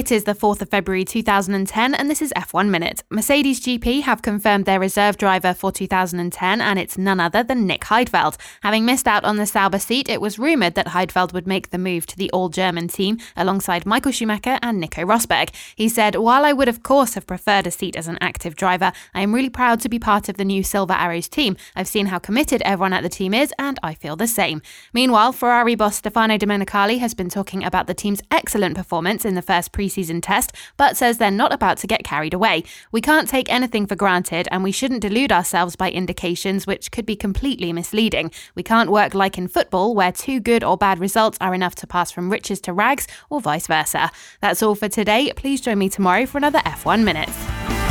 It is the 4th of February 2010 and this is F1 Minute. Mercedes GP have confirmed their reserve driver for 2010 and it's none other than Nick Heidfeld. Having missed out on the Sauber seat, it was rumoured that Heidfeld would make the move to the all-German team alongside Michael Schumacher and Nico Rosberg. He said, "While I would of course have preferred a seat as an active driver, I am really proud to be part of the new Silver Arrows team. I've seen how committed everyone at the team is and I feel the same." Meanwhile, Ferrari boss Stefano Domenicali has been talking about the team's excellent performance in the first pre-season test, but says they're not about to get carried away. "We can't take anything for granted and we shouldn't delude ourselves by indications which could be completely misleading. We can't work like in football where 2 good or bad results are enough to pass from riches to rags or vice versa." That's all for today. Please join me tomorrow for another F1 Minute.